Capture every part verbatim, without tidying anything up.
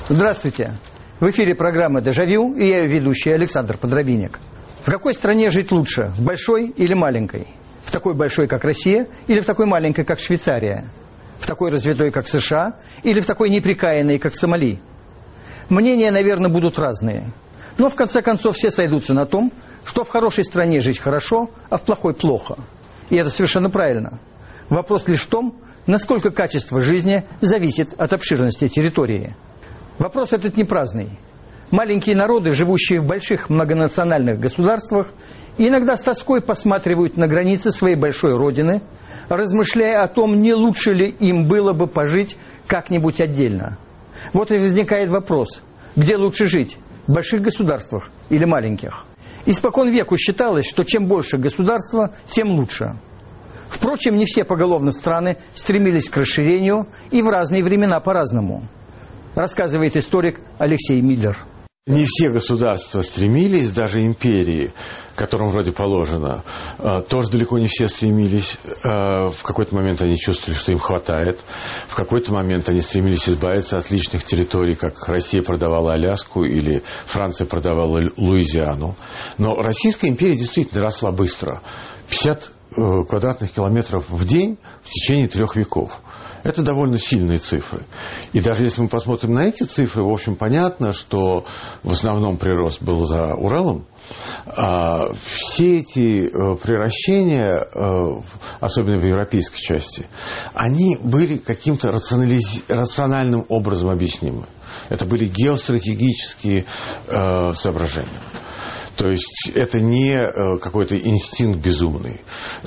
Здравствуйте. В эфире программа «Дежавю» и я ее ведущий Александр Подробинник. В какой стране жить лучше? В большой или маленькой? В такой большой, как Россия, или в такой маленькой, как Швейцария? В такой развитой, как США, или в такой неприкаянной, как Сомали? Мнения, наверное, будут разные. Но в конце концов все сойдутся на том, что в хорошей стране жить хорошо, а в плохой плохо. И это совершенно правильно. Вопрос лишь в том, насколько качество жизни зависит от обширности территории. Вопрос этот не праздный. Маленькие народы, живущие в больших многонациональных государствах, иногда с тоской посматривают на границы своей большой родины, размышляя о том, не лучше ли им было бы пожить как-нибудь отдельно. Вот и возникает вопрос, где лучше жить, в больших государствах или маленьких? Испокон веку считалось, что чем больше государства, тем лучше. Впрочем, не все поголовно страны стремились к расширению и в разные времена по-разному. Рассказывает историк Алексей Миллер. Не все государства стремились, даже империи, которым вроде положено, тоже далеко не все стремились. В какой-то момент они чувствовали, что им хватает. В какой-то момент они стремились избавиться от личных территорий, как Россия продавала Аляску или Франция продавала Луизиану. Но Российская империя действительно росла быстро. пятьдесят квадратных километров в день в течение трех веков. Это довольно сильные цифры. И даже если мы посмотрим на эти цифры, в общем, понятно, что в основном прирост был за Уралом. А все эти приращения, особенно в европейской части, они были каким-то рационализ... рациональным образом объяснимы. Это были геостратегические э, соображения. То есть это не какой-то инстинкт безумный.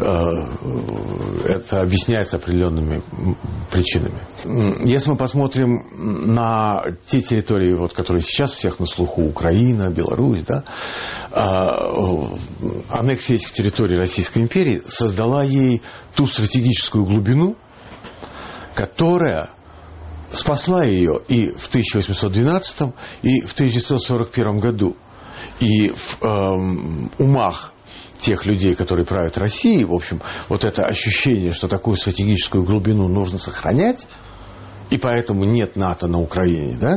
Это объясняется определенными причинами. Если мы посмотрим на те территории, вот, которые сейчас у всех на слуху, Украина, Беларусь, да, аннексия этих территорий Российской империи создала ей ту стратегическую глубину, которая спасла ее и в тысяча восемьсот двенадцатом, и в тысяча девятьсот сорок первом году. И в э, умах тех людей, которые правят Россией, в общем, вот это ощущение, что такую стратегическую глубину нужно сохранять, и поэтому нет НАТО на Украине, да,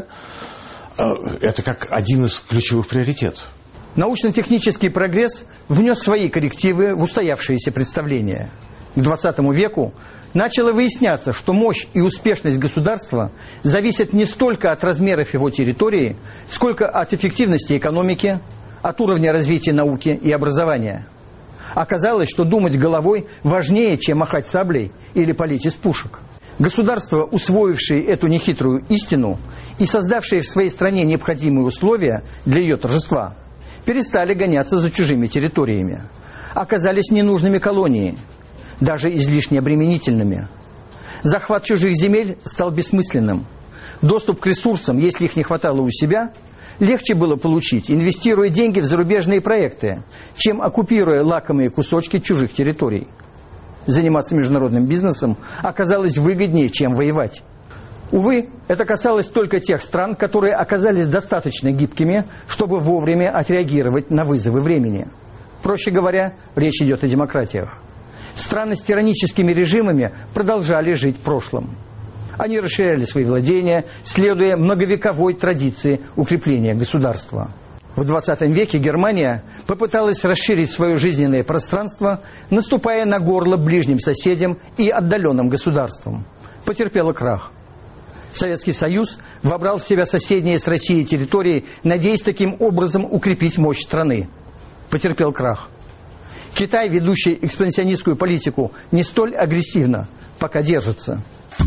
э, это как один из ключевых приоритетов. Научно-технический прогресс внес свои коррективы в устоявшиеся представления. К двадцатому веку начало выясняться, что мощь и успешность государства зависят не столько от размеров его территории, сколько от эффективности экономики, от уровня развития науки и образования. Оказалось, что думать головой важнее, чем махать саблей или палить из пушек. Государства, усвоившие эту нехитрую истину и создавшие в своей стране необходимые условия для ее торжества, перестали гоняться за чужими территориями. Оказались ненужными колонии, даже излишне обременительными. Захват чужих земель стал бессмысленным. Доступ к ресурсам, если их не хватало у себя, легче было получить, инвестируя деньги в зарубежные проекты, чем оккупируя лакомые кусочки чужих территорий. Заниматься международным бизнесом оказалось выгоднее, чем воевать. Увы, это касалось только тех стран, которые оказались достаточно гибкими, чтобы вовремя отреагировать на вызовы времени. Проще говоря, речь идет о демократиях. Страны с тираническими режимами продолжали жить в прошлом. Они расширяли свои владения, следуя многовековой традиции укрепления государства. В двадцатом веке Германия попыталась расширить свое жизненное пространство, наступая на горло ближним соседям и отдаленным государствам. Потерпела крах. Советский Союз вобрал в себя соседние с Россией территории, надеясь таким образом укрепить мощь страны. Потерпел крах. Китай, ведущий экспансионистскую политику, не столь агрессивно, пока держится.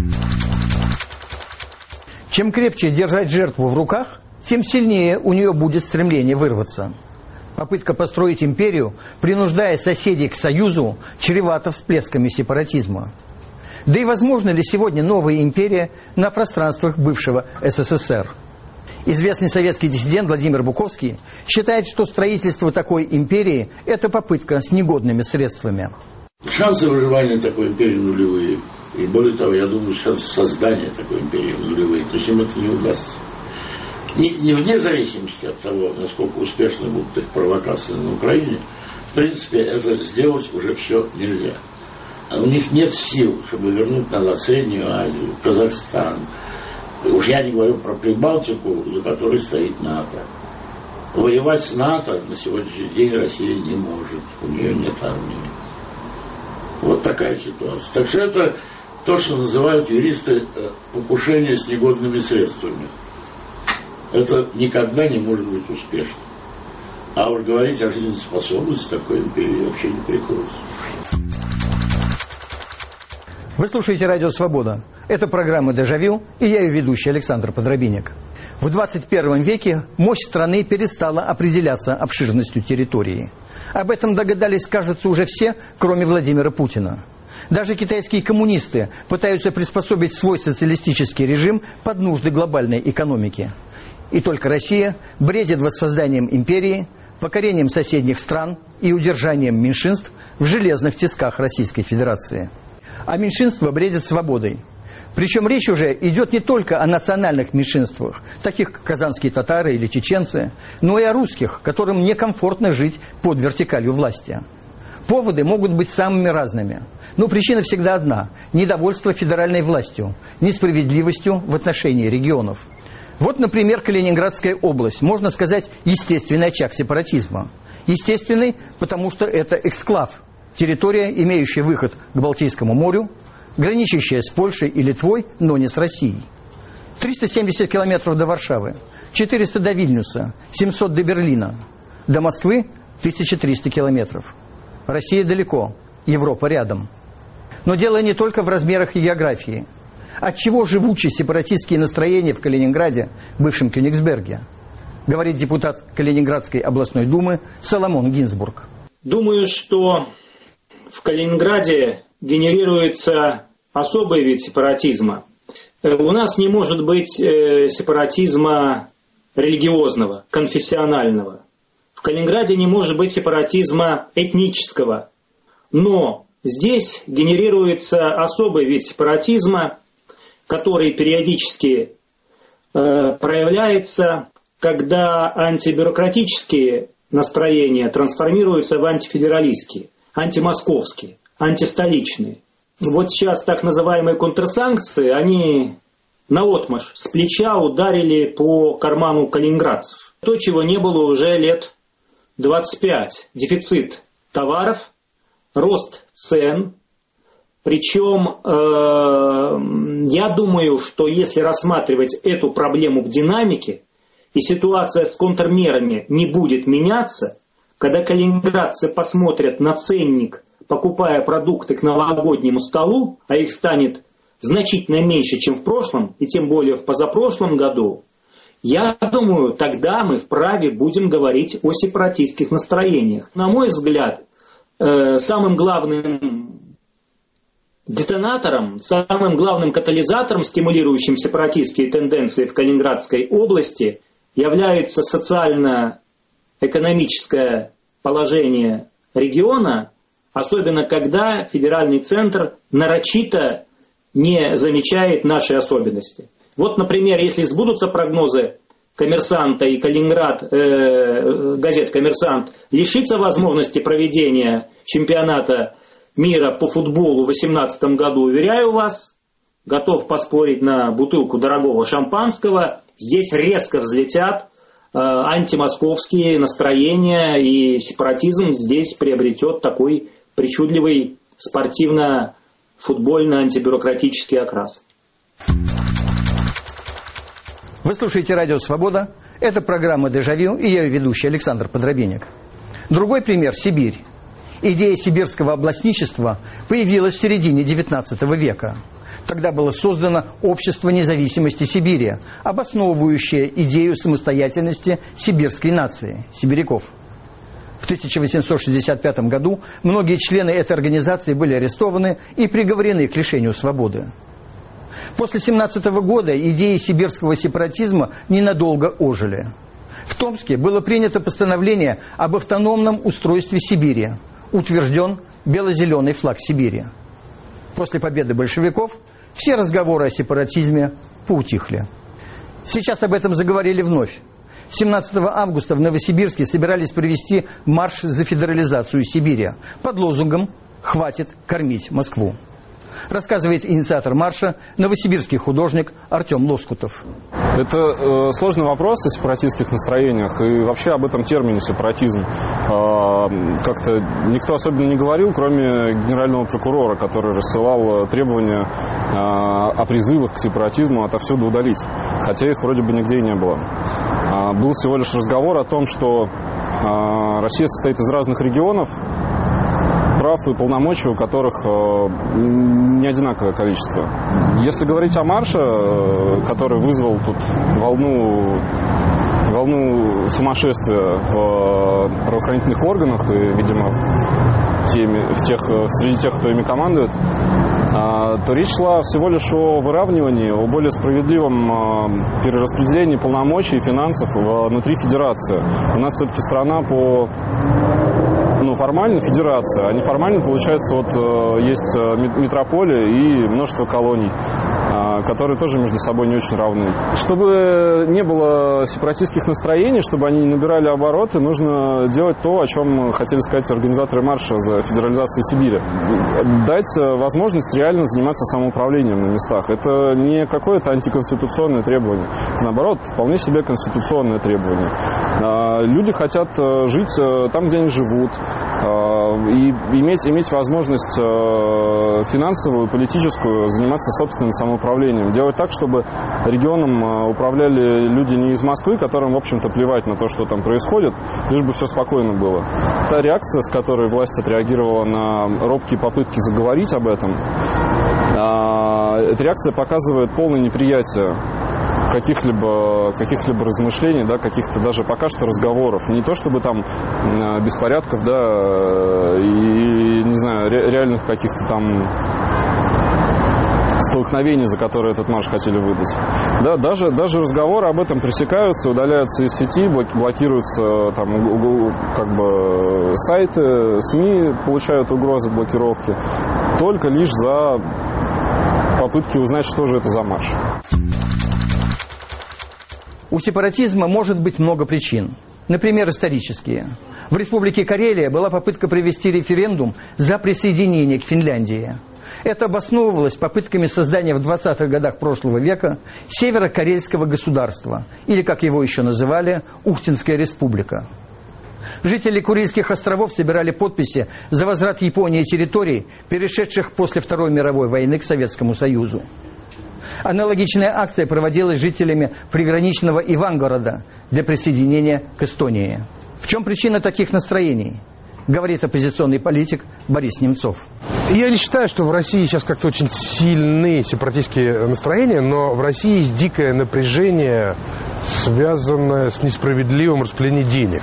Чем крепче держать жертву в руках, тем сильнее у нее будет стремление вырваться. Попытка построить империю, принуждая соседей к союзу, чревата всплесками сепаратизма. Да и возможна ли сегодня новая империя на пространствах бывшего СССР? Известный советский диссидент Владимир Буковский считает, что строительство такой империи – это попытка с негодными средствами. Шансы выживания такой империи нулевые. И более того, я думаю, шансы создания такой империи нулевые. То есть им это не удастся. Не, не вне зависимости от того, насколько успешны будут их провокации на Украине, в принципе, это сделать уже все нельзя. А у них нет сил, чтобы вернуть назад Среднюю Азию, Казахстан, Уж я не говорю про Прибалтику, за которой стоит НАТО. Воевать с НАТО на сегодняшний день Россия не может. У нее нет армии. Вот такая ситуация. Так что это то, что называют юристы покушение с негодными средствами. Это никогда не может быть успешно. А уж говорить о жизнеспособности такой империи вообще не приходится. Вы слушаете «Радио Свобода». Это программа «Дежавю», и я ее ведущий Александр Подробинник. В двадцать первом веке мощь страны перестала определяться обширностью территории. Об этом догадались, кажется, уже все, кроме Владимира Путина. Даже китайские коммунисты пытаются приспособить свой социалистический режим под нужды глобальной экономики. И только Россия бредит воссозданием империи, покорением соседних стран и удержанием меньшинств в железных тисках Российской Федерации. А меньшинства бредят свободой. Причем речь уже идет не только о национальных меньшинствах, таких как казанские татары или чеченцы, но и о русских, которым некомфортно жить под вертикалью власти. Поводы могут быть самыми разными. Но причина всегда одна – недовольство федеральной властью, несправедливостью в отношении регионов. Вот, например, Калининградская область, можно сказать, естественный очаг сепаратизма. Естественный, потому что это эксклав, территория, имеющая выход к Балтийскому морю, граничащая с Польшей и Литвой, но не с Россией. триста семьдесят километров до Варшавы, четыреста до Вильнюса, семьсот до Берлина, до Москвы тысяча триста километров. Россия далеко, Европа рядом. Но дело не только в размерах и географии. Отчего живучие сепаратистские настроения в Калининграде, бывшем Кёнигсберге, говорит депутат Калининградской областной думы Соломон Гинзбург. Думаю, что в Калининграде генерируется особый вид сепаратизма. У нас не может быть сепаратизма религиозного, конфессионального. В Калининграде не может быть сепаратизма этнического. Но здесь генерируется особый вид сепаратизма, который периодически э, проявляется, когда антибюрократические настроения трансформируются в антифедералистские, антимосковские, антистоличные. Вот сейчас так называемые контрсанкции, они наотмашь с плеча ударили по карману калининградцев. То, чего не было уже лет двадцать пять. Дефицит товаров, рост цен. Причем э, я думаю, что если рассматривать эту проблему в динамике, и ситуация с контрмерами не будет меняться, когда калининградцы посмотрят на ценник, покупая продукты к новогоднему столу, а их станет значительно меньше, чем в прошлом, и тем более в позапрошлом году, я думаю, тогда мы вправе будем говорить о сепаратистских настроениях. На мой взгляд, э, самым главным детонатором, самым главным катализатором, стимулирующим сепаратистские тенденции в Калининградской области, является социально-экономическое положение региона, особенно когда федеральный центр нарочито не замечает наши особенности. Вот, например, если сбудутся прогнозы «Коммерсанта» и Калининград, э, газет «Коммерсант» лишится возможности проведения чемпионата мира по футболу в две тысячи восемнадцатом году, уверяю вас, готов поспорить на бутылку дорогого шампанского, здесь резко взлетят э, антимосковские настроения, и сепаратизм здесь приобретет такой причудливый спортивно-футбольно-антибюрократический окрас. Вы слушаете «Радио Свобода». Это программа «Дежавю», и я ее ведущий Александр Подробинник. Другой пример – Сибирь. Идея сибирского областничества появилась в середине девятнадцатого века. Тогда было создано Общество независимости Сибири, обосновывающее идею самостоятельности сибирской нации, сибиряков. В тысяча восемьсот шестьдесят пятом году многие члены этой организации были арестованы и приговорены к лишению свободы. После семнадцатого года идеи сибирского сепаратизма ненадолго ожили. В Томске было принято постановление об автономном устройстве Сибири. Утвержден бело-зеленый флаг Сибири. После победы большевиков все разговоры о сепаратизме поутихли. Сейчас об этом заговорили вновь. семнадцатого августа в Новосибирске собирались провести марш за федерализацию Сибири под лозунгом «Хватит кормить Москву». рассказывает инициатор марша, новосибирский художник Артем Лоскутов. Это э, сложный вопрос о сепаратистских настроениях и вообще об этом термине сепаратизм. Э, как-то никто особенно не говорил, кроме генерального прокурора, который рассылал требования э, о призывах к сепаратизму отовсюду удалить, хотя их вроде бы нигде и не было. Э, был всего лишь разговор о том, что э, Россия состоит из разных регионов, прав и полномочий у которых э, не одинаковое количество. Если говорить о марше, э, который вызвал тут волну, волну сумасшествия в э, правоохранительных органах и, видимо, в, теме, в тех, среди тех, кто ими командует, э, то речь шла всего лишь о выравнивании, о более справедливом э, перераспределении полномочий и финансов внутри федерации. У нас все-таки страна по... Ну, формально федерация, а неформально, получается, вот э, есть метрополия и множество колоний, э, которые тоже между собой не очень равны. Чтобы не было сепаратистских настроений, чтобы они не набирали обороты, нужно делать то, о чем хотели сказать организаторы марша за федерализацию Сибири. Дать возможность реально заниматься самоуправлением на местах. Это не какое-то антиконституционное требование. Это, наоборот, вполне себе конституционное требование. Э, люди хотят жить там, где они живут, и иметь, иметь возможность финансовую, политическую, заниматься собственным самоуправлением. Делать так, чтобы регионом управляли люди не из Москвы, которым, в общем-то, плевать на то, что там происходит, лишь бы все спокойно было. Та реакция, с которой власть отреагировала на робкие попытки заговорить об этом, эта реакция показывает полное неприятие каких-либо каких-либо размышлений, да, каких-то даже пока что разговоров. Не то чтобы там беспорядков, да, и, не знаю, ре- реальных каких-то там столкновений, за которые этот марш хотели выдать. Да, даже, даже разговоры об этом пресекаются, удаляются из сети, блокируются там, как бы, сайты, СМИ получают угрозы блокировки, только лишь за попытки узнать, что же это за марш. У сепаратизма может быть много причин. Например, исторические. В Республике Карелия была попытка провести референдум за присоединение к Финляндии. Это обосновывалось попытками создания в двадцатых годах прошлого века Северо-Карельского государства, или, как его еще называли, Ухтинская республика. Жители Курильских островов собирали подписи за возврат Японии территорий, перешедших после Второй мировой войны к Советскому Союзу. Аналогичная акция проводилась жителями приграничного Ивангорода для присоединения к Эстонии. В чем причина таких настроений? Говорит оппозиционный политик Борис Немцов. Я не считаю, что в России сейчас как-то очень сильные сепаратистские настроения, но в России есть дикое напряжение, связанное с несправедливым распределением денег.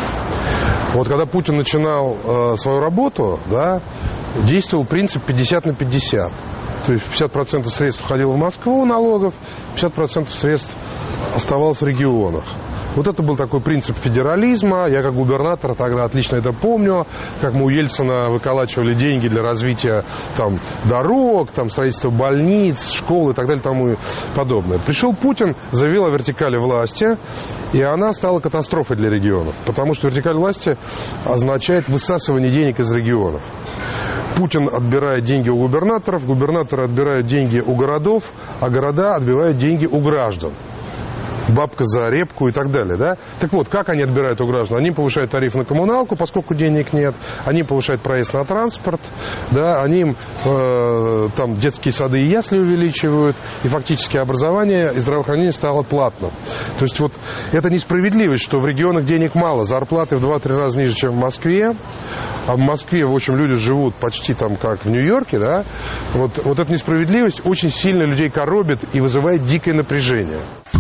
Вот когда Путин начинал э, свою работу, да, действовал принцип пятьдесят на пятьдесят. То есть пятьдесят процентов средств уходило в Москву налогов, пятьдесят процентов средств оставалось в регионах. Вот это был такой принцип федерализма. Я как губернатор тогда отлично это помню, как мы у Ельцина выколачивали деньги для развития там, дорог, там, строительства больниц, школ и так далее, тому и подобное. Пришел Путин, заявил о вертикали власти, и она стала катастрофой для регионов, потому что вертикаль власти означает высасывание денег из регионов. Путин отбирает деньги у губернаторов, губернаторы отбирают деньги у городов, а города отбивают деньги у граждан. Бабка за репку и так далее, да? Так вот, как они отбирают у граждан? Они повышают тариф на коммуналку, поскольку денег нет, они повышают проезд на транспорт, да, они им э, там детские сады и ясли увеличивают, и фактически образование и здравоохранение стало платным. То есть вот это несправедливость, что в регионах денег мало, зарплаты в два-три раза ниже, чем в Москве, а в Москве, в общем, люди живут почти там как в Нью-Йорке, да? Вот, вот эта несправедливость очень сильно людей коробит и вызывает дикое напряжение.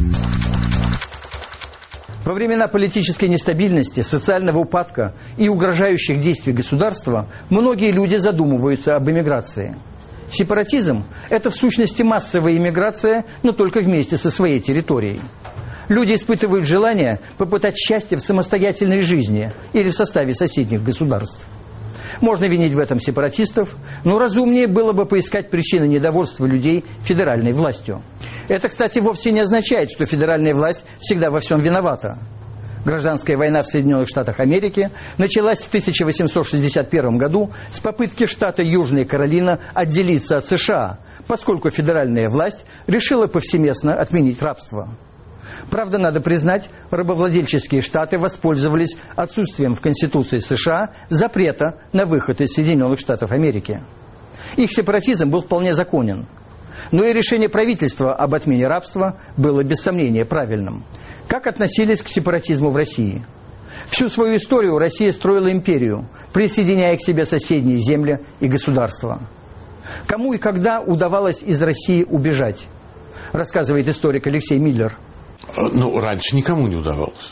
Во времена политической нестабильности, социального упадка и угрожающих действий государства многие люди задумываются об эмиграции. Сепаратизм – это в сущности массовая эмиграция, но только вместе со своей территорией. Люди испытывают желание попытать счастье в самостоятельной жизни или в составе соседних государств. Можно винить в этом сепаратистов, но разумнее было бы поискать причины недовольства людей федеральной властью. Это, кстати, вовсе не означает, что федеральная власть всегда во всем виновата. Гражданская война в Соединенных Штатах Америки началась в тысяча восемьсот шестьдесят первом году с попытки штата Южная Каролина отделиться от США, поскольку федеральная власть решила повсеместно отменить рабство. Правда, надо признать, рабовладельческие штаты воспользовались отсутствием в Конституции США запрета на выход из Соединенных Штатов Америки. Их сепаратизм был вполне законен. Но и решение правительства об отмене рабства было без сомнения правильным. Как относились к сепаратизму в России? Всю свою историю Россия строила империю, присоединяя к себе соседние земли и государства. Кому и когда удавалось из России убежать, рассказывает историк Алексей Миллер. Ну, раньше никому не удавалось.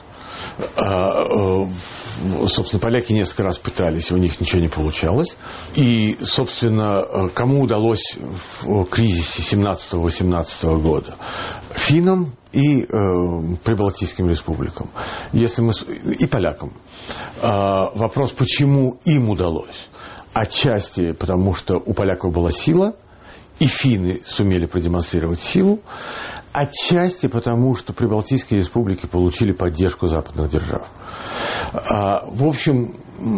Собственно, поляки несколько раз пытались, у них ничего не получалось. И, собственно, кому удалось в кризисе семнадцатого-восемнадцатого года? Финнам и э, прибалтийским республикам. Если мы, и полякам. Э, вопрос, почему им удалось? Отчасти потому, что у поляков была сила, и финны сумели продемонстрировать силу. Отчасти потому, что прибалтийские республики получили поддержку западных держав. В общем,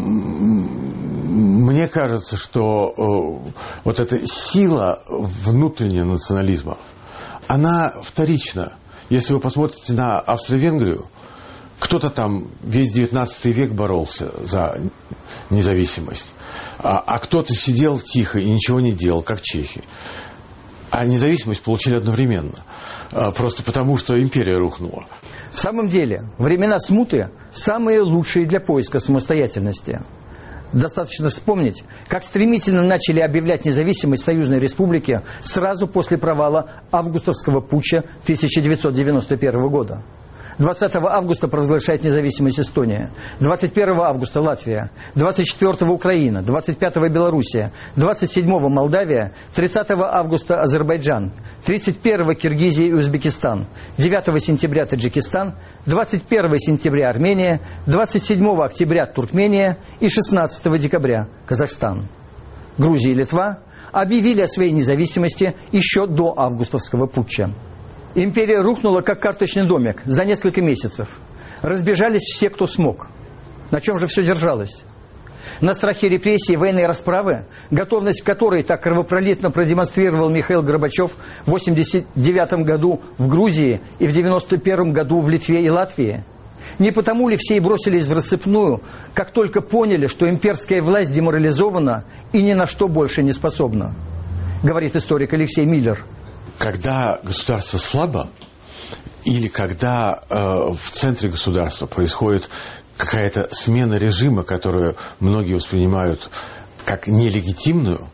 мне кажется, что вот эта сила внутреннего национализма, она вторична. Если вы посмотрите на Австро-Венгрию, кто-то там весь девятнадцатый век боролся за независимость, а кто-то сидел тихо и ничего не делал, как чехи. А независимость получили одновременно. Просто потому, что империя рухнула. В самом деле, времена смуты самые лучшие для поиска самостоятельности. Достаточно вспомнить, как стремительно начали объявлять независимость Союзной Республики сразу после провала августовского путча тысяча девятьсот девяносто первого года. двадцатого августа провозглашает независимость Эстония, двадцать первого августа Латвия, двадцать четвёртого Украина, двадцать пятого Белоруссия, двадцать седьмого Молдавия, тридцатого августа Азербайджан, тридцать первого Киргизия и Узбекистан, девятого сентября Таджикистан, двадцать первого сентября Армения, двадцать седьмого октября Туркмения и шестнадцатого декабря Казахстан. Грузия и Литва объявили о своей независимости еще до августовского путча. Империя рухнула, как карточный домик, за несколько месяцев. Разбежались все, кто смог. На чем же все держалось? На страхе репрессий, военной расправы, готовность к которой так кровопролитно продемонстрировал Михаил Горбачев в восемьдесят девятом году в Грузии и в девяносто первом году в Литве и Латвии? Не потому ли все и бросились в рассыпную, как только поняли, что имперская власть деморализована и ни на что больше не способна? Говорит историк Алексей Миллер. Когда государство слабо, или когда э, в центре государства происходит какая-то смена режима, которую многие воспринимают как нелегитимную,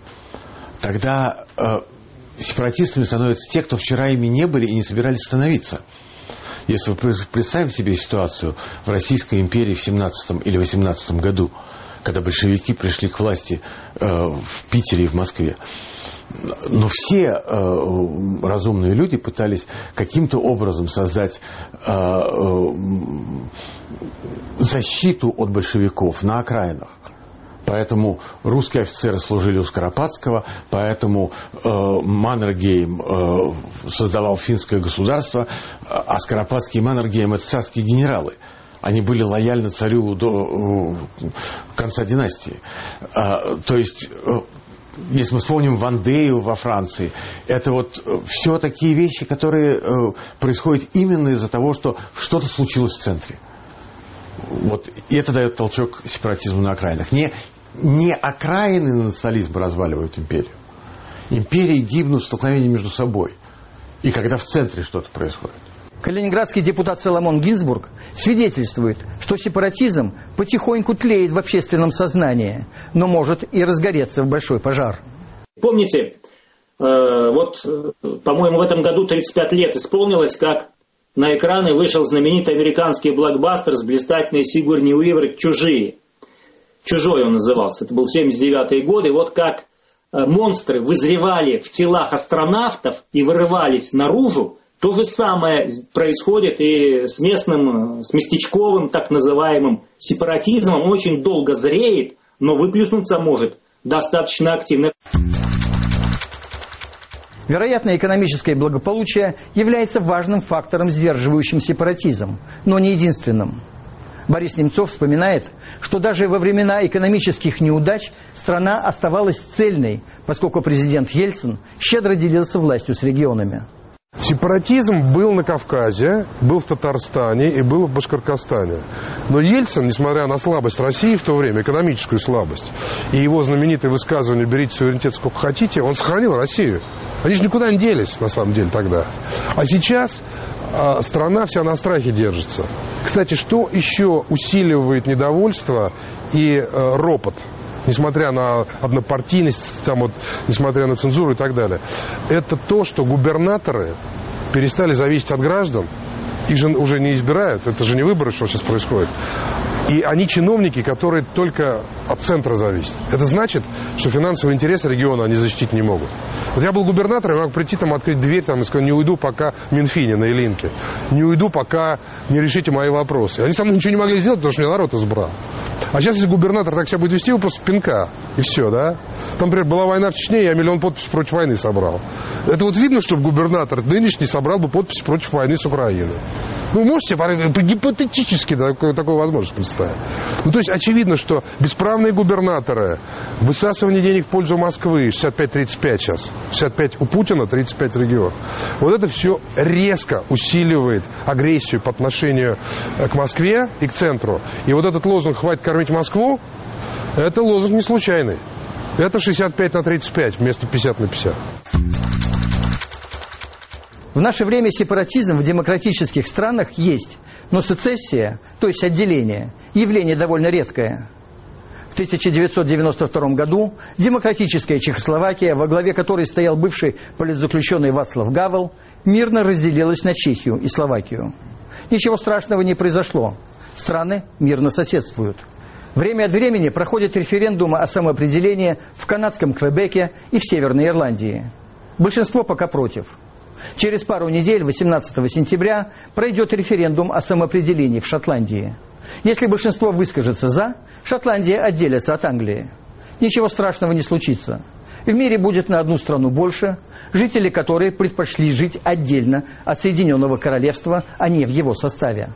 тогда э, сепаратистами становятся те, кто вчера ими не были и не собирались становиться. Если вы представим себе ситуацию в Российской империи в семнадцатом или восемнадцатом году, когда большевики пришли к власти э, в Питере и в Москве, но все э, разумные люди пытались каким-то образом создать э, э, защиту от большевиков на окраинах. Поэтому русские офицеры служили у Скоропадского, поэтому э, Маннергейм э, создавал финское государство, а Скоропадский и Маннергейм – это царские генералы. Они были лояльны царю до э, конца династии. Э, то есть... Э, Если мы вспомним Вандею во Франции, это вот все такие вещи, которые э, происходят именно из-за того, что что-то случилось в центре. Вот, и это дает толчок сепаратизму на окраинах. Не, не окраины национализма разваливают империю. Империи гибнут в столкновении между собой. И когда в центре что-то происходит. Калининградский депутат Соломон Гинзбург свидетельствует, что сепаратизм потихоньку тлеет в общественном сознании, но может и разгореться в большой пожар. Помните, э, вот, по-моему, в этом году тридцать пять лет исполнилось, как на экраны вышел знаменитый американский блокбастер с блистательной Сигурни Уивер «Чужие». «Чужой» он назывался. Это был семьдесят девятый год. И вот как монстры вызревали в телах астронавтов и вырывались наружу, то же самое происходит и с местным, с местечковым так называемым сепаратизмом. Он очень долго зреет, но выплеснуться может достаточно активно. Вероятно, экономическое благополучие является важным фактором, сдерживающим сепаратизм, но не единственным. Борис Немцов вспоминает, что даже во времена экономических неудач страна оставалась цельной, поскольку президент Ельцин щедро делился властью с регионами. Сепаратизм был на Кавказе, был в Татарстане и был в Башкортостане. Но Ельцин, несмотря на слабость России в то время, экономическую слабость, и его знаменитое высказывание «берите суверенитет сколько хотите», он сохранил Россию. Они же никуда не делись, на самом деле, тогда. А сейчас а, страна вся на страхе держится. Кстати, что еще усиливает недовольство и а, ропот? Несмотря на однопартийность, там вот, несмотря на цензуру и так далее. Это то, что губернаторы перестали зависеть от граждан. Их же уже не избирают. Это же не выборы, что сейчас происходит. И они чиновники, которые только от центра зависят. Это значит, что финансовые интересы региона они защитить не могут. Вот я был губернатором, я мог прийти там, открыть дверь там, и сказать, не уйду, пока Минфине на Илинке. Не уйду, пока не решите мои вопросы. Они со мной ничего не могли сделать, потому что меня народ избрал. А сейчас, если губернатор так себя будет вести, его просто пинка. И все, да? Там, например, была война в Чечне, я миллион подписей против войны собрал. Это вот видно, что губернатор нынешний собрал бы подписи против войны с Украиной. Ну, можете гипотетически такую, такую возможность представить. Ну, то есть, очевидно, что бесправные губернаторы, высасывание денег в пользу Москвы, шестьдесят пять тридцать пять сейчас, шестьдесят пять у Путина, тридцать пять регионов. Вот это все резко усиливает агрессию по отношению к Москве и к центру. И вот этот лозунг «хватит кормить Москву», это лозунг не случайный. Это шестьдесят пять на тридцать пять вместо пятьдесят на пятьдесят. В наше время сепаратизм в демократических странах есть, но сецессия, то есть отделение, явление довольно редкое. В тысяча девятьсот девяносто втором году демократическая Чехословакия, во главе которой стоял бывший политзаключенный Вацлав Гавел, мирно разделилась на Чехию и Словакию. Ничего страшного не произошло. Страны мирно соседствуют. Время от времени проходят референдумы о самоопределении в канадском Квебеке и в Северной Ирландии. Большинство пока против. Через пару недель, восемнадцатого сентября, пройдет референдум о самоопределении в Шотландии. Если большинство выскажется «за», Шотландия отделится от Англии. Ничего страшного не случится. В мире будет на одну страну больше, жители которой предпочли жить отдельно от Соединенного Королевства, а не в его составе.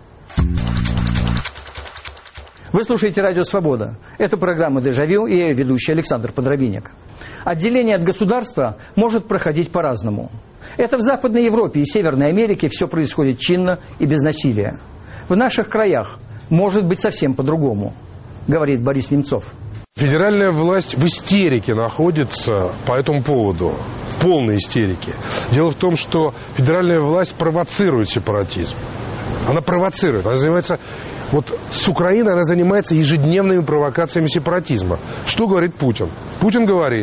Вы слушаете «Радио Свобода». Это программа «Дежавю» и я ведущий Александр Подробинек. Отделение от государства может проходить по-разному. Это в Западной Европе и Северной Америке все происходит чинно и без насилия. В наших краях может быть совсем по-другому, говорит Борис Немцов. Федеральная власть в истерике находится по этому поводу, в полной истерике. Дело в том, что федеральная власть провоцирует сепаратизм. Она провоцирует, она занимается... Вот с Украиной она занимается ежедневными провокациями сепаратизма. Что говорит Путин? Путин говорит,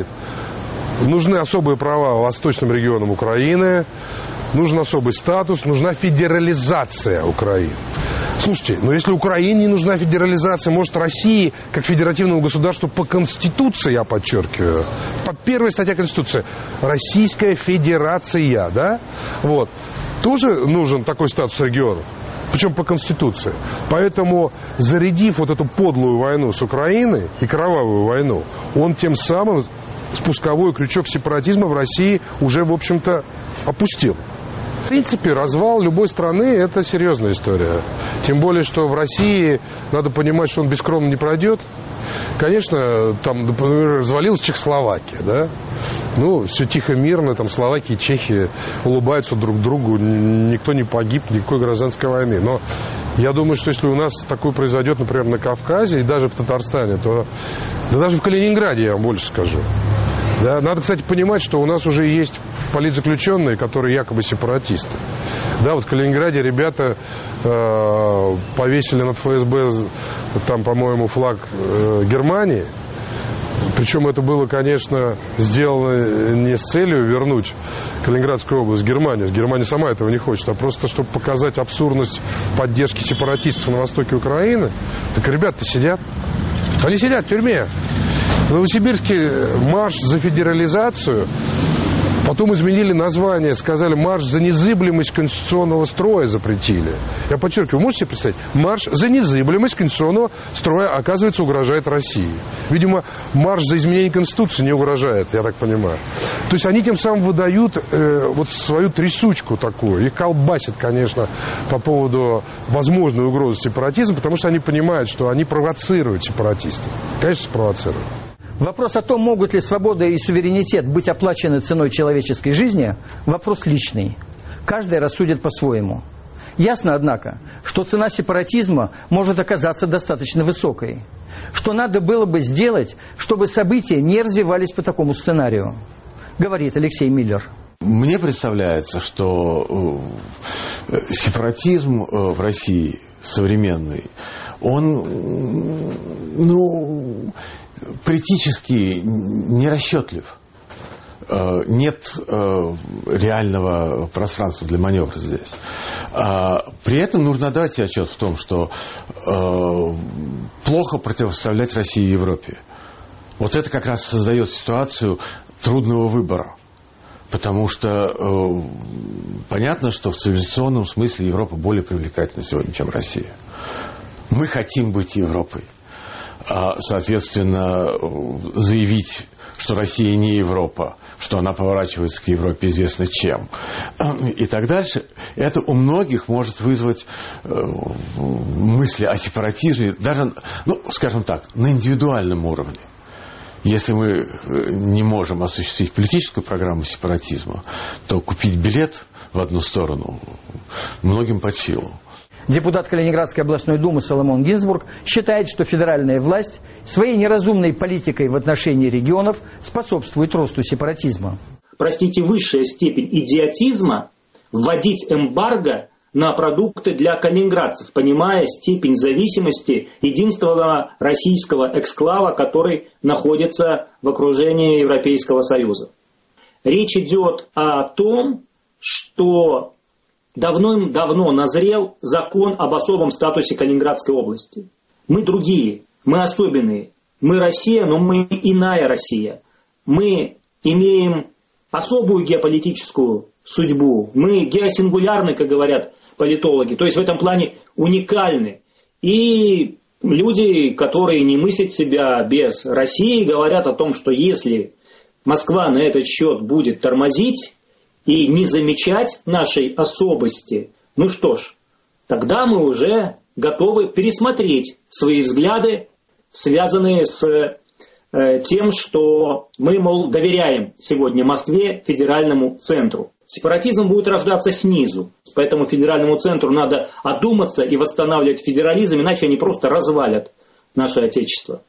нужны особые права восточным регионам Украины, нужен особый статус, нужна федерализация Украины. Слушайте, но если Украине не нужна федерализация, может, России, как федеративному государству по Конституции, я подчеркиваю, по первой статье Конституции, Российская Федерация, да, вот, тоже нужен такой статус региона. Причем по Конституции. Поэтому, зарядив вот эту подлую войну с Украиной и кровавую войну, он тем самым спусковой крючок сепаратизма в России уже, в общем-то, опустил. В принципе, развал любой страны – это серьезная история. Тем более, что в России надо понимать, что он бескровно не пройдет. Конечно, там, например, развалилась Чехословакия, да? Ну, все тихо, мирно, там Словакия и Чехия улыбаются друг другу, никто не погиб, никакой гражданской войны. Но я думаю, что если у нас такое произойдет, например, на Кавказе и даже в Татарстане, то да даже в Калининграде, я вам больше скажу. Да, надо, кстати, понимать, что у нас уже есть политзаключенные, которые якобы сепаратисты. Да, вот в Калининграде ребята э, повесили над ФСБ, там, по-моему, флаг э, Германии. Причем это было, конечно, сделано не с целью вернуть Калининградскую область в Германию. Германия сама этого не хочет, а просто, чтобы показать абсурдность поддержки сепаратистов на востоке Украины. Так ребята-то сидят. Они сидят в тюрьме. В Новосибирске марш за федерализацию, потом изменили название, сказали, марш за незыблемость конституционного строя запретили. Я подчеркиваю, можете себе представить, марш за незыблемость конституционного строя, оказывается, угрожает России. Видимо, марш за изменение Конституции не угрожает, я так понимаю. То есть они тем самым выдают э, вот свою трясучку такую. Их колбасит, конечно, по поводу возможной угрозы сепаратизма, потому что они понимают, что они провоцируют сепаратистов. Конечно, спровоцируют. Вопрос о том, могут ли свобода и суверенитет быть оплачены ценой человеческой жизни, вопрос личный. Каждый рассудит по-своему. Ясно, однако, что цена сепаратизма может оказаться достаточно высокой. Что надо было бы сделать, чтобы события не развивались по такому сценарию, говорит Алексей Миллер. Мне представляется, что сепаратизм в России современный, он, ну, политически нерасчетлив. Нет реального пространства для маневра здесь. При этом нужно отдать себе отчет в том, что плохо противоставлять России и Европе. Вот это как раз создает ситуацию трудного выбора. Потому что понятно, что в цивилизационном смысле Европа более привлекательна сегодня, чем Россия. Мы хотим быть Европой. Соответственно, заявить, что Россия не Европа, что она поворачивается к Европе известно чем, и так дальше, это у многих может вызвать мысли о сепаратизме, даже, ну, скажем так, на индивидуальном уровне. Если мы не можем осуществить политическую программу сепаратизма, то купить билет в одну сторону многим под силу. Депутат Калининградской областной думы Соломон Гинзбург считает, что федеральная власть своей неразумной политикой в отношении регионов способствует росту сепаратизма. Простите, высшая степень идиотизма вводить эмбарго на продукты для калининградцев, понимая степень зависимости единственного российского эксклава, который находится в окружении Европейского Союза. Речь идет о том, что давно-давно назрел закон об особом статусе Калининградской области. Мы другие, мы особенные. Мы Россия, но мы иная Россия. Мы имеем особую геополитическую судьбу. Мы геосингулярны, как говорят политологи. То есть в этом плане уникальны. И люди, которые не мыслят себя без России, говорят о том, что если Москва на этот счет будет тормозить и не замечать нашей особости, ну что ж, тогда мы уже готовы пересмотреть свои взгляды, связанные с э, тем, что мы, мол, доверяем сегодня Москве, федеральному центру. Сепаратизм будет рождаться снизу, поэтому федеральному центру надо одуматься и восстанавливать федерализм, иначе они просто развалят наше Отечество.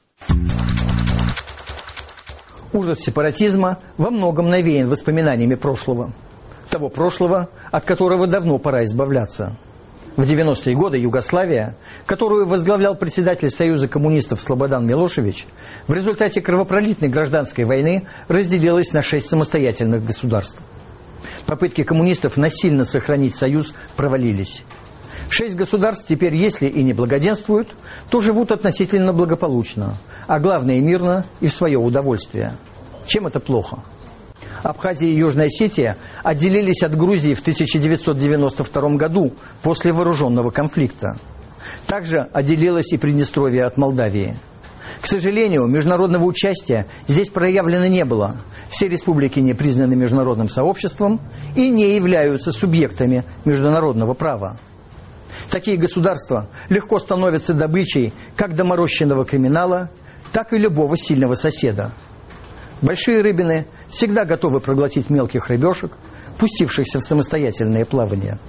Ужас сепаратизма во многом навеян воспоминаниями прошлого. Того прошлого, от которого давно пора избавляться. В девяностые годы Югославия, которую возглавлял председатель Союза коммунистов Слободан Милошевич, в результате кровопролитной гражданской войны разделилась на шесть самостоятельных государств. Попытки коммунистов насильно сохранить Союз провалились. Шесть государств теперь, если и не благоденствуют, то живут относительно благополучно, а главное мирно и в свое удовольствие. Чем это плохо? Абхазия и Южная Осетия отделились от Грузии в тысяча девятьсот девяносто втором году после вооруженного конфликта. Также отделилась и Приднестровье от Молдавии. К сожалению, международного участия здесь проявлено не было. Все республики не признаны международным сообществом и не являются субъектами международного права. Такие государства легко становятся добычей как доморощенного криминала, так и любого сильного соседа. Большие рыбины всегда готовы проглотить мелких рыбешек, пустившихся в самостоятельное плавание.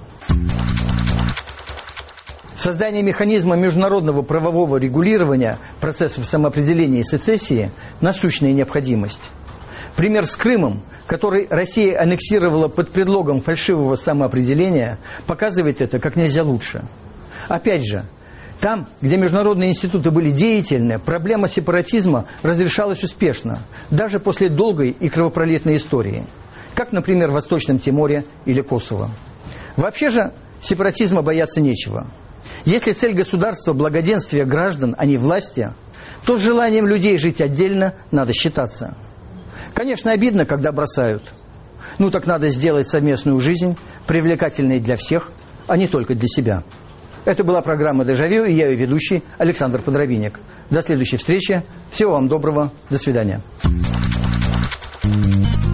Создание механизма международного правового регулирования процессов самоопределения и сецессии – насущная необходимость. Пример с Крымом, который Россия аннексировала под предлогом фальшивого самоопределения, показывает это как нельзя лучше. Опять же, там, где международные институты были деятельны, проблема сепаратизма разрешалась успешно, даже после долгой и кровопролитной истории, как, например, в Восточном Тиморе или Косово. Вообще же сепаратизма бояться нечего. Если цель государства – благоденствие граждан, а не власти, то с желанием людей жить отдельно надо считаться. Конечно, обидно, когда бросают. Ну так надо сделать совместную жизнь привлекательной для всех, а не только для себя. Это была программа «Дежавю», и я ее ведущий Александр Подровинник. До следующей встречи. Всего вам доброго. До свидания.